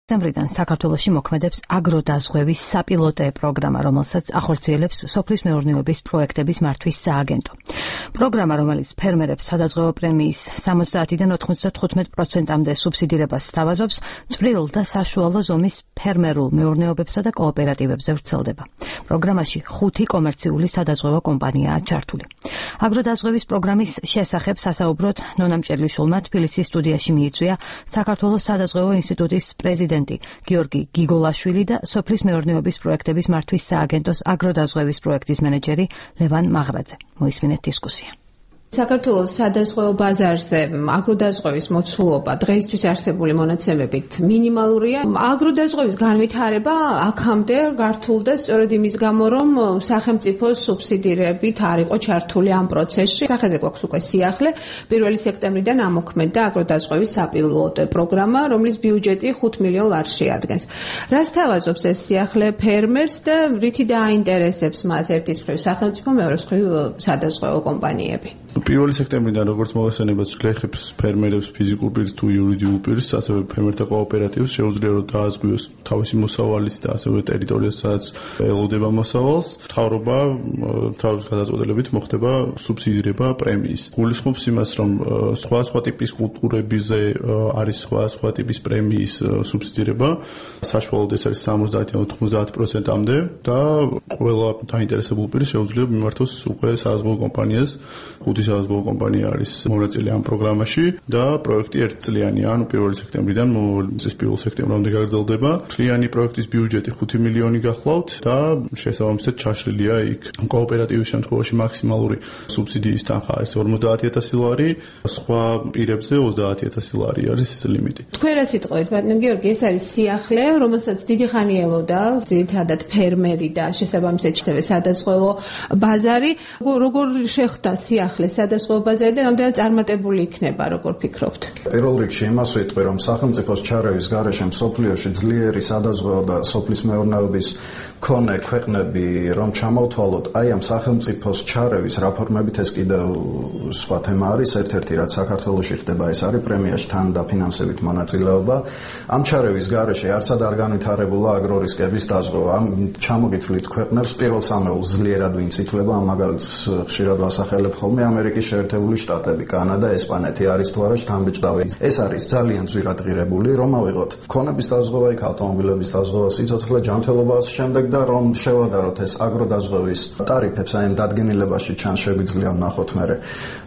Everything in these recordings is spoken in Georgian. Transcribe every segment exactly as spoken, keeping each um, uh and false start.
სექტემბრიდან საქართველოში მოქმედებს აგროდაზღვევის საპილოტე პროგრამა, რომელსაც ახორციელებს სოფლის მეურნეობის პროექტების მართვის სააგენტო. პროგრამა, რომელიც ფერმერებს სადაზღვევო პრემიის სამოცდაათიდან ოთხმოცდათხუთმეტ პროცენტამდე სუბსიდირებას სთავაზობს, წვრილ და საშუალო ზომის ფერმერულ მეურნეობებსა და კოოპერატივებზე ვრცელდება. პროგრამაში ხუთი კომერციული სადაზღვევო კომპანიაა ჩართული. აგროდაზღვევის პროგრამის შესახებ სასაუბროდ ნონა მჭერლიშვილმა თბილისის სტუდიაში მიიწვია საქართველოს სადაზღვევო ინსტიტუტის პრეზიდენტი გიორგი გიგოლაშვილი და სოფლის მეურნეობის პროექტების მართვის სააგენტოს აგროდაზღვევის პროექტის მენეჯერი ლევან მაღრაძე. მოისმინეთ დისკუსია. საქართველოს სადაზღვევო ბაზარზე აგროდაზღვევის მოცულობა დღეისთვის არსებული მონაცემებით მინიმალურია. აგროდაზღვევის განვითარება აქამდე გართულდა სწორედ იმის გამო, რომ სახელმწიფოს სუბსიდირებით არ იყო ჩართული ამ პროცესში. სახეზე გვაქვს უკვე სიახლე. პირველი სექტემბრიდან ამოქმედდა აგროდაზღვევის საპილოტე პროგრამა, რომლის ბიუჯეტი ხუთ მილიონ ლარში ადგენს. რას თავაზობს ეს სიახლე ფერმერს და რითი დააინტერესებს მას ერთის მხრივ სახელმწიფო, მეორეს მხრივ სადაზღვევო კომპანიები? პირველი სექტემბრიდან როგორც მოხსენებაც გლეხებს ფერმერებს ფიზიკურ პირს თუ იურიდიულ პირს, ასევე ფერმერთა კოოპერატივს შეუძლია რომ დააზღვიოს თავისი მოსავალის და ასევე ტერიტორიას, სადაც ელოდება მოსავალს. მთავრობა თავის გადაწყვეტილებით მოხდება სუბსიდირება პრემიის. გულისხმობს იმას, რომ სხვა სხვა ტიპის კულტურებზე არის სხვა სხვა ტიპის პრემიის სუბსიდირება, საშუალოდ ეს არის სამოცდაათიდან ოთხმოცდაათ პროცენტამდე და ყველა დაინტერესებულ პირს შეუძლია მიმართოს უკვე სადაზღვევო კომპანიას. ხუთი სადაზღვევო კომპანია არის მონაწილე ამ პროგრამაში და პროექტი ერთწლიანია, ანუ პირველი სექტემბრიდან წლის პირველ სექტემბრამდე გაგრძელდება. წლიანი პროექტის ბიუჯეტი ხუთი მილიონი გახლავთ და შესაბამისად ჩაშლილია იქ კოოპერატივის შემთხვევაში მაქსიმალური სუბსიდიის თანხა არის ორმოცდაათი ათასი ლარი, სხვა პირებზე ოცდაათი ათასი ლარი არის ლიმიტი. თქვენ რა სიტყვით, ბატონო გიორგი, ეს არის სიახლე, რომელსაც დიდი ხანი ელოდა ძირითადად ფერმერი და შესაბამისად ასევე სადაზღვევო ბაზარი. როგორ შეხვდა სიახლე სადაზღვევო ბაზარი და რამდენად წარმატებული იქნება, როგორ ფიქრობთ? პირველ რიგში იმას ვიტყვი, რომ სახელმწიფოს ჩარევის გარეშე მსოფლიოში ძლიერი სადაზღვევო და სოფლის მეურნეობის მქონე ქვეყნები რომ ჩამოვთვალოთ, აი ამ სახელმწიფოს ჩარევის რაფორმებით ეს კიდევ სხვა თემა არის. ერთ-ერთი რაც საქართველოში ხდება, ეს არის პრემიაში თან დაფინანსებით მონაწილეობა. ამ ჩარევის გარეშე არსად არ განვითარებულა აგრორისკების დაზღვევა. ამ ჩამოგითვლით ქვეყნებს პირველ სამეულს ძლიერად ვინც ითვლება, ამ მაგალითს ხშირად ვასახელებ ხოლმე ამერიკის შეერთებული შტატები, კანადა, ესპანეთი არის თუ არა შთამბეჭდავი. ეს არის ძალიან ძვირად ღირებული, რომ ავიღოთ ქონების დაზღვევა, იქ ავტომობილების დაზღვევა, სიცოცხლე, ჯანმრთელობა შემდეგ და რომ შევადაროთ ეს აგროდაზღვევის ტარიფებს, აი ამ დადგენილებაში ჩან შეგვიძლია ვნახოთ მერე.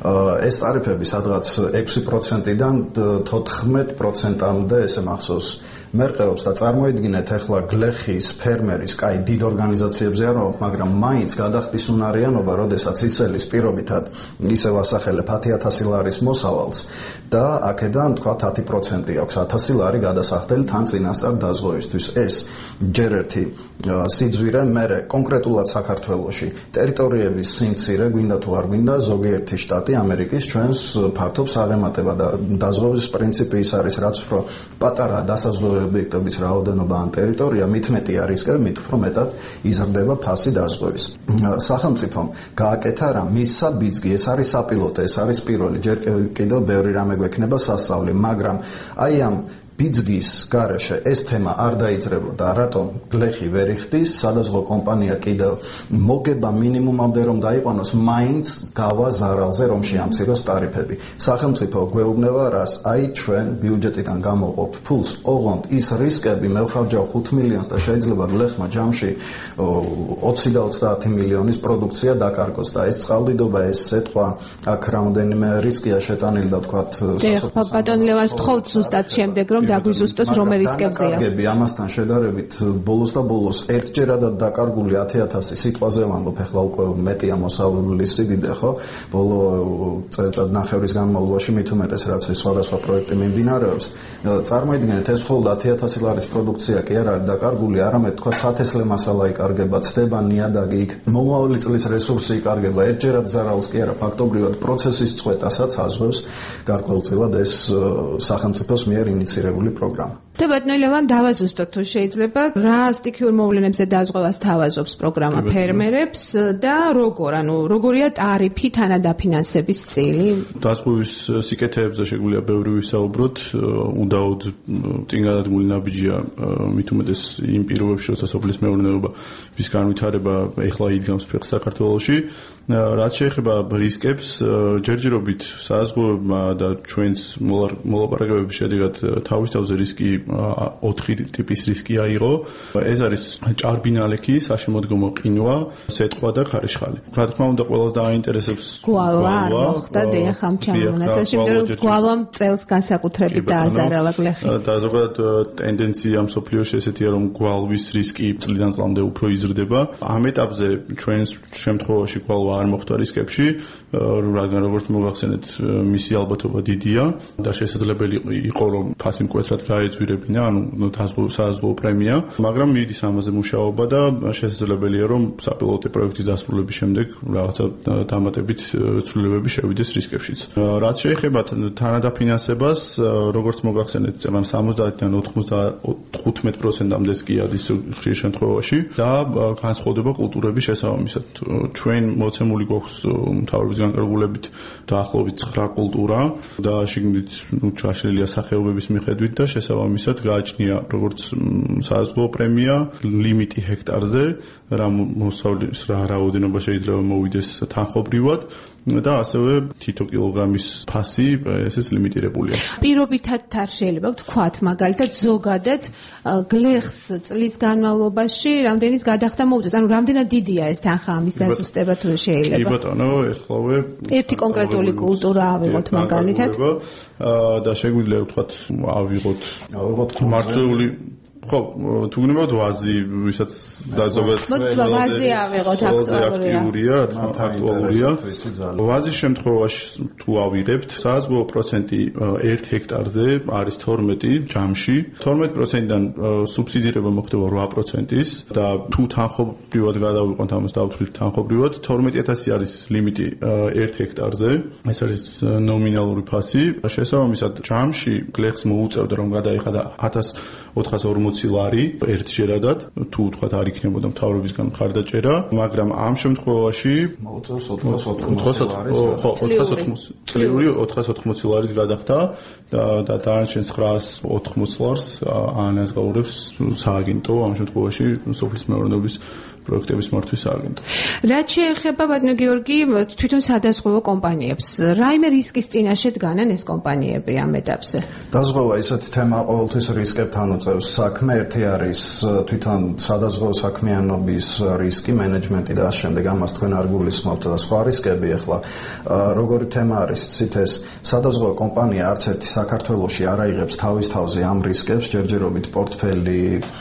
ეს ტარიფები სადღაც ექვსი პროცენტიდან თოთხმეტ პროცენტამდე ესე მახსოვს მერყეობს და წარმოიდგინეთ ახლა გლეხის, ფერმერის, კაი დიდ ორგანიზაციებზე არ ვარ, მაგრამ მაინც გადახდის უნარიანობა, როდესაც ისელის პირობითად ისევ ასახელებ ათი ათასი ლარის მოსავალს და აქედან თქვათ ათი პროცენტი აქვს ათასი ლარი გადასახდელი თან წინასწარ დაზღვევისთვის. ეს ჯერ ერთი სიძვირე, მერე კონკრეტულად საქართველოში ტერიტორიების სიმცირე, გვინდა თუ არ გვინდა, ზოგიერთი შტატი ამერიკის ჩვენს ფართობს აღემატება და დაზღვევის პრინციპი ის არის, რაც უფრო პატარა დასაზღვევი ობიექტების რაოდენობა ან ტერიტორია, მით მეტი არისკები, მით უფრო მეტად იზრდება ფასი დაზღვევის. სახელმწიფომ გააკეთა რა მისსა ბიძგი, ეს არის საპილოტე, ეს არის პირველი, ჯერ კიდევ ბევრი რამე გვექნება სასწავლი, მაგრამ აი ამ ბიძგის გარეშე ეს თემა არ დაიძრებოდა, რატომ გლეხი ვერ იხდის, სადაზღვევო კომპანია კიდევ მოგება მინიმუმამდე რომ დაიყვანოს, მაინც გავა ზარალზე რომ შეამციროს ტარიფები. სახელმწიფო გვეუბნება რას, აი ჩვენ ბიუჯეტიდან გამოვყოფთ ფულს, ოღონდ ის რისკები მევხარჯავ ხუთ მილიონს და შეიძლება გლეხმა ჯამში ოცი და ოცდაათი მილიონის პროდუქცია დაკარგოს და ეს წყალდიდობა, ეს სეტყვა აქ რამდენიმე რისკია შეტანილი და თქვათ ბატონ ლევანს თხოვთ ზუსტად შემდეგ რომ დაგვიზუსტოს რომ რისკებზეა. კარგები ამასთან შედარებით ბოლოს და ბოლოს ერთჯერადად დაკარგული ათი ათასი სიტყვაზე ვამბობ, ახლა უკვე მეტია მოსავლული სიდიდე, ხო? ბოლო წელიწად ნახევრის განმავლობაში მით უმეტეს რაც ეს სხვადასხვა პროექტი მიმდინარეობს. წარმოიდგინეთ ეს მხოლოდ ათი ათასი ლარის პროდუქცია კი არ არის დაკარგული, არამედ თქვა სათესლე მასალა იკარგება, ცდება ნიადაგი იქ, მომავალი წლის რესურსი იკარგება, ერთჯერად ზარალს კი არა, ფაქტობრივად პროცესის წვეტასაც აზღვევს გარკვეულწილად ეს სახელმწიფოს მიერ ინიცირებული პროგრამა. და ბატონო ლევან დავაზუსტოთ თუ შეიძლება რა სტიქიურ მოვლენებზე დაზღვევას თავაზობს პროგრამა ფერმერებს და როგორ ანუ როგორია ტარიფი თანადაფინანსების წილი დაზღვევის სიკეთეებზე შეგვიძლია ბევრი ვისაუბროთ უდაოდ წინ გადადგმული ნაბიჯია მით უმეტეს იმ პირობებში როცა სოფლის მეურნეობა ვის განვითარება ეხლა იდგამს ფეხს საქართველოში რაც შეეხება რისკებს ჯერჯერობით საზღვაოებმა და ჩვენს მოლაპარაკებების შედეგად თავის თავზე რისკი ოთხი ტიპის რისკი აიღო ეს არის ჭარბინალექი საშემოდგომო ყინვა სეტყვა და ქარიშხალი რა თქმა უნდა ყველას დააინტერესებს გვალვა არ მოხდა დიახ ამ ჩამონათვალში იმიტომ რომ გვალვამ წელს განსაკუთრებით დააზარალა გლეხი და ზოგადად ტენდენცია მსოფლიოში ესეთია რომ გვალვის რისკი წლიდან წლამდე უფრო იზრდება ამ ეტაპზე ჩვენს შემთხვევაში გვალვა არ მოხდა რისკებში რადგან როგორც მოგახსენეთ მისი ალბათობა დიდია და შესაძლებელი იყო რომ ფასი მკვეთრად გაეძვირებინა ანუ საზღვაო პრემია მაგრამ მიდის ამაზე მუშაობა და შესაძლებელია რომ საპილოტო პროექტის დასრულების შემდეგ რაღაცა დამატებით ცვლილებები შევიდეს რისკებშიც რაც შეეხება თანადაფინანსებას როგორც მოგახსენეთ წელს სამოცდაათიდან ოთხმოცდათხუთმეტ პროცენტამდეც კი ადის ხშირ შემთხვევაში და განსხვავდება კულტურების შესაბამისად ჩვენ მოცემული გვაქვს მთავრობის განკარგულებით დაახლოებით ცხრა კულტურა და შიგნით ნუ ჩაშლილია სახეობების მიხედვით და შესაბამისად გააჩნია როგორც საზღვაო პრემია ლიმიტი ჰექტარზე რა მოსავლის რა რაოდენობა შეიძლება მოვიდეს თანხობრივად და ასევე თითო კილოგრამის ფასი ესეც ლიმიტირებულია. პირობითად არ შეიძლება ვთქვათ მაგალითად ზოგადად გლეხს წლის განმავლობაში რამდენის გადახდა მოუწევს ანუ რამდენად დიდია ეს თანხა ამის დასუსტება თუ შეიძლება. კი ბატონო ეხლავე ერთი კონკრეტული კულტურა ავიღოთ მაგალითად და შეგვიძლია ვთქვათ ავიღოთ მარცვლეული ხო, თუ გნებავთ ვაზი, ვისაც და ზოგადად ვაზი ავიღოთ აქტუალურია, აქტუალურია. ვაზის შემთხვევაში თუ ავიღებთ, საზღვაო პროცენტი ერთ ჰექტარზე არის თორმეტი ჯამში, თორმეტ პროცენტიდან სუბსიდირება მოხდება რვა პროცენტის და თუ თანხობრივად გადავიყვანთ ამას დავთვლით თანხობრივად, თორმეტი ათასი არის ლიმიტი ერთ ჰექტარზე. ეს არის ნომინალური ფასი. შესაბამისად, ჯამში გლეხს მოუწევდა რომ გადაეხადა ათას ოთხას ორმოცი ლარი ერთჯერადად თუ თქვათ არ იქნებოდა მთავრობისგან მხარდაჭერა მაგრამ ამ შემთხვევაში მოუწევს ოთხას ოთხმოცი ლარის ხო ოთხას ოთხმოცი წლიური ოთხას ოთხმოცი ლარის გადახდა და და დანარჩენ ცხრაას ოთხმოცი ლარს ანაზღაურებს სააგენტო ამ შემთხვევაში სოფლის მეურნეობის პროექტების მართვის სააგენტო. რაც შეეხება ბატონო გიორგი თვითონ სადაზღვევო კომპანიებს, რაიმე რისკის წინაშე დგანან ეს კომპანიები ამ ეტაპზე? დაზღვევა ისეთი თემა ყოველთვის რისკებთან უწევს საქმე. ერთი არის თვითონ სადაზღვევო საქმიანობის რისკი, მენეჯმენტი და ამ შემდეგ ამას თქვენ არ გულისხმობთ და სხვა რისკები. ახლა როგორი თემა არის ცით ეს სადაზღვევო კომპანია არც ერთი საქართველოში არ აიღებს თავის თავზე ამ რისკებს, ჯერჯერობით პორტფელი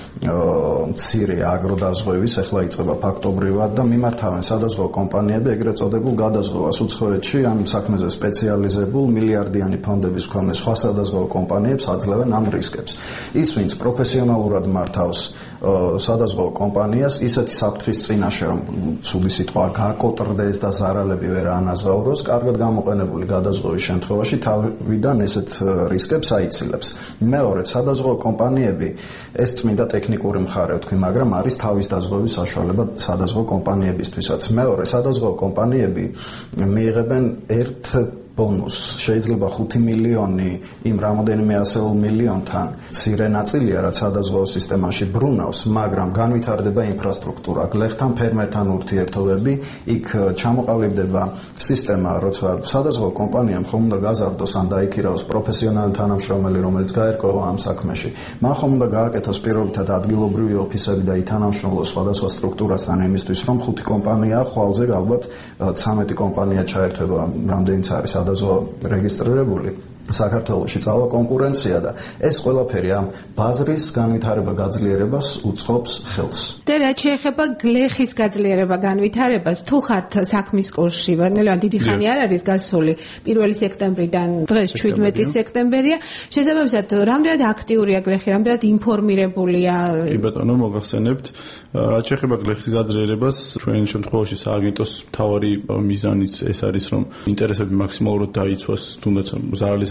მცირე აგროდაზღვევის ახლა იწყება ფაქტობრივად და მიმართავენ სადაზღვევო კომპანიები ეგრეთ წოდებულ გადაზღვევას უცხოეთში ამ საქმეზე სპეციალიზებულ მილიარდიანი ფონდების მქონე სხვა სადაზღვევო კომპანიებს აძლევენ ამ რისკებს. ის ვინც პროფესიონალურად მართავს სადაზღვევო კომპანიას ისეთი საფრთხის წინაშე რომ ცუდი სიტყვა გაკოტრდეს და ზარალები ვერ ანაზღაუროს, კარგად გამოყენებული გადაზღვევის შემთხვევაში თავიდან ესეთ რისკებს აიცილებს. მეორედ სადაზღვევო კომპანიები ეს წმინდა ტექნიკური მხარე ვთქვი, მაგრამ არის თავის დაზღვევის საშუალება სადაზღვევო კომპანიებისთვისაც. მეორე სადაზღვევო კომპანიები მიიღებენ ერთ ბონუს შეიძლება ხუთი მილიონი იმ რამოდენიმე ასეულ მილიონთან მცირე ნაწილია რაც სადაზღვევო სისტემაში ბრუნავს მაგრამ განვითარდება ინფრასტრუქტურა გლეხთან ფერმერთან ურთიერთობები იქ ჩამოყალიბდება სისტემა როცა სადაზღვევო კომპანიამ ხომ უნდა გაზარდოს ან დაიქირავოს პროფესიონალი თანამშრომელი რომელიც გაერკვევა ამ საქმეში მან ხომ უნდა გააკეთოს პირობითად ადგილობრივი ოფისები და ითანამშრომლოს სხვადასხვა სტრუქტურასთან იმისთვის რომ ხუთი კომპანია ხვალზე ალბათ ცამეტი კომპანია ჩაერთვება რამდენიც არის სადაზღვევო რეგისტრირებული საქართველოში წავა კონკურენცია და ეს ყველაფერი ამ ბაზრის განვითარება გაძლიერებას უწყობს ხელს. და რაც შეეხება გლეხის გაძლიერება განვითარებას, თუ ხართ საქმის კურსში, ნელა დიდი ხანი არ არის გასული, პირველი სექტემბრიდან დღეს შვიდმეტი სექტემბერია, შესაბამისად, რამდენად აქტიურია გლეხი, რამდენად ინფორმირებულია? კი ბატონო, მოგახსენებთ, რაც შეეხება გლეხის გაძლიერებას, ჩვენ შემთხვევაში სააგენტოს მთავარი მიზანიც ეს არის, რომ ინტერესები მაქსიმალურად დაიცვას, თუნდაც ზარალის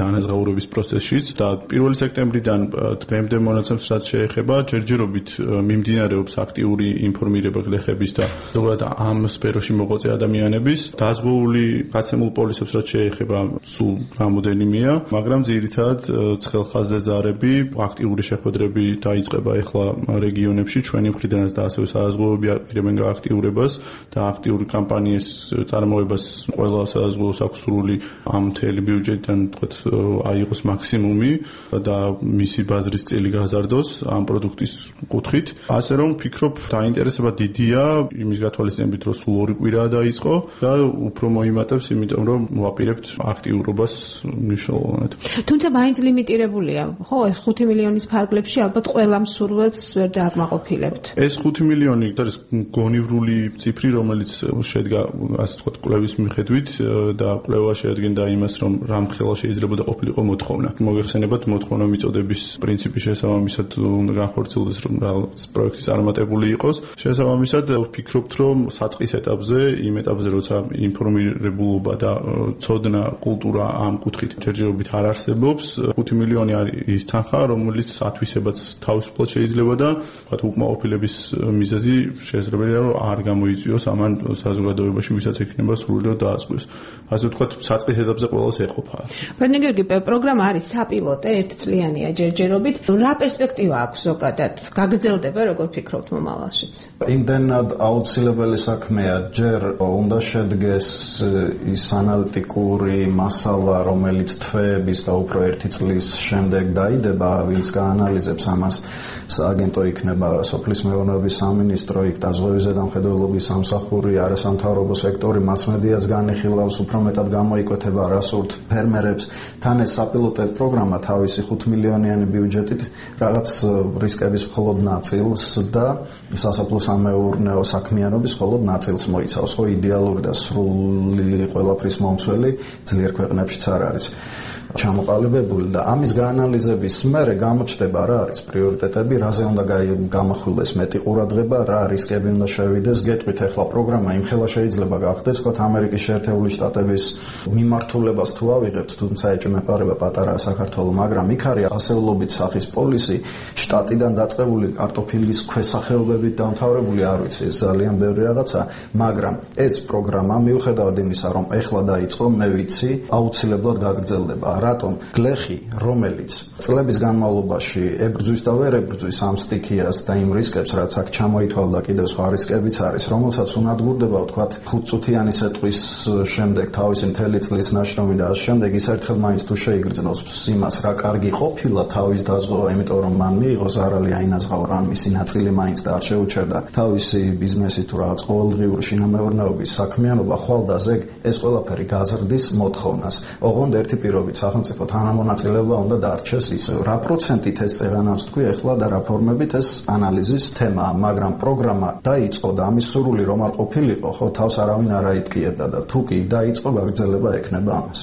ანაზღაურების პროცესშიც და პირველი სექტემბრიდან დღემდე მონაცემს რაც შეეხება ჯერჯერობით მიმდინარეობს აქტიური ინფორმირება გლეხების და ზოგადად ამ სფეროში მოღვაწე ადამიანების დაზღვეული გაცემულ პოლისებს რაც შეეხება სულ რამოდენიმეა, მაგრამ ძირითადად ცხელხაზზე ზარები, აქტიური შეხვედრები დაიწყება ახლა რეგიონებში ჩვენი მხრიდანაც და ასევე საზღვაოები აპირებენ გააქტიურებას და აქტიური კამპანიის წარმოებას ყველა საზღვაოს აქვს სრული ამ მთელი ბიუჯეტიდან თქვათ აიღოს მაქსიმუმი და მისი ბაზრის წილი გაზარდოს ამ პროდუქტის კუთხით. ასე რომ ვფიქრობ დაინტერესება დიდია იმის გათვალისწინებით რომ სულ ორი კვირაა დაიწყო და უფრო მოიმატებს იმიტომ რომ ვაპირებთ აქტიურობას მნიშვნელოვნად. თუმცა მაინც ლიმიტირებულია, ხო, ეს ხუთი მილიონის ფარგლებში ალბათ ყველა მსურველს ვერ დააკმაყოფილებთ. ეს ხუთი მილიონი არის გონივრული ციფრი, რომელიც შედგა ასე ვთქვათ კვლევის მიხედვით და კვლევა შეადგენდა იმას, რომ რამხელა შეიძლება ყოფილიყო მოთხოვნა. მოგეხსენებათ მოთხოვნა მიწოდების პრინციპის შესაბამისად უნდა განხორციელდეს რომ რაღაც პროექტი წარმატებული იყოს. შესაბამისად ვფიქრობთ რომ საწყის ეტაპზე, იმ ეტაპზე როცა ინფორმირებულობა და ცოდნა კულტურა ამ კუთხით ჯერჯერობით არ არსებობს, ხუთი მილიონი არის ის თანხა, რომელიც ათვისებაც თავისუფლად შეიძლება და ვთქვათ უკმაყოფილების მიზეზი შესაძლებელია რომ არ გამოიწვიოს ამან საზოგადოებაში, ვისაც ექნება სრულიად დაასკვეს. ასე ვთქვათ, საწყის ეტაპზე ყველას ეყოფა. ბატონო გიორგი, პროგრამა არის საპილოტე, ერთწლიანია ჯერჯერობით. რა პერსპექტივა აქვს ზოგადად? გაგრძელდება როგორ ფიქრობთ მომავალშიც? იმდენად აუცილებელი საქმეა, ჯერ უნდა შედგეს ის ანალიტიკური მასალა, რომელიც თვეების და უფრო ერთი წლის შემდეგ დაიდება, ვინც გაანალიზებს ამას. სააგენტო იქნება სოფლის მეურნეობის სამინისტრო, იქ დაზღვევის ზედამხედველობის სამსახური, არასამთავრობო სექტორი, მასმედიაც განიხილავს, უფრო მეტად გამოიკვეთება რასურთ ფერმერებს. თან ეს საპილოტე პროგრამა თავისი ხუთი მილიონიანი ბიუჯეტით რაღაც რისკების მხოლოდ ნაწილს და სასოფლო-სამეურნეო საქმიანობის მხოლოდ ნაწილს მოიცავს, ხო იდეალური და სრული ყველაფრის მომცველი ძლიერ ქვეყნებშიც არ არის ჩამოყალიბებული და ამის გაანალიზების მერე გამოჩნდება რა არის პრიორიტეტები, რაზე უნდა გამახვილდეს მეტი ყურადღება, რა რისკები უნდა შევიდეს. გეტყვით ახლა პროგრამა იმხელა შეიძლება გახდეს, თქვათ ამერიკის შეერთებული შტატების მიმართულებას თუ ავიღებთ, თუმცა ეჭვმეპარება პატარაა საქართველო, მაგრამ იქ არის ასეულობით სახის პოლისი, შტატიდან დაწყებული კარტოფილის ქვესახეობებით დამთავრებული, არ ვიცი, ეს ძალიან ბევრი რაღაცა, მაგრამ ეს პროგრამა მიუხედავად იმისა, რომ ახლა დაიწყო, მე ვიცი, აუცილებლად გაგრძელდება. რატომ გლეხი, რომელიც წლების განმავლობაში ებრძვის და ვერ ებრძვის ამ სტიქიას და იმ რისკებს, რაც აქ ჩამოითვალა, კიდევ სხვა რისკებიც არის, რომელსაც უნადგურდება, ვთქვათ, ხუთწუთიანი სეტყვის შემდეგ თავისი მთელი წლის ნაშრომი და ამ შემდეგ ის ერთხელ მაინც თუ შეიგრძნოს იმას, რა კარგი ყოფილა თავის დაზღვევა, იმიტომ რომ მან მიიღო ზარალი აინაზღაურა, ან მისი ნაწილი მაინც და არ შეუჩერდა თავისი ბიზნესი თუ რაღაც ყოველდღიური შინამეურნეობის საქმიანობა, ხვალ და ზეგ ეს ყველაფერი გაზრდის მოთხოვნას. ოღონდ ერთი პირობით სახელმწიფო თანამონაწილეობა უნდა დარჩეს ისევ. რა პროცენტით ეს წეღანაც თქვი ახლა და რა ფორმებით ეს ანალიზის თემაა, მაგრამ პროგრამა დაიწყო და ამის სურვილი რომ არ ყოფილიყო, ხო, თავს არავინ არ აიტკიებდა და თუ კი დაიწყო, გაგრძელება ექნება ამას.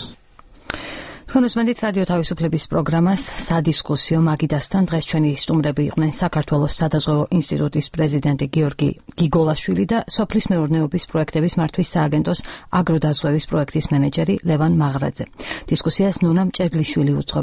ხონოსმენდით რადიო თავისუფლების პროგრამას სადისკუსიო მაგიდასთან დღეს ჩვენი სტუმრები იყვნენ საქართველოს სადაზღვევო ინსტიტუტის პრეზიდენტი გიორგი გიგოლაშვილი და სოფლის მეურნეობის პროექტების მართვის სააგენტოს აგროდაზღვევის პროექტის მენეჯერი ლევან მაღრაძე. დისკუსიას ნონა მჭედლიშვილი უძღვება.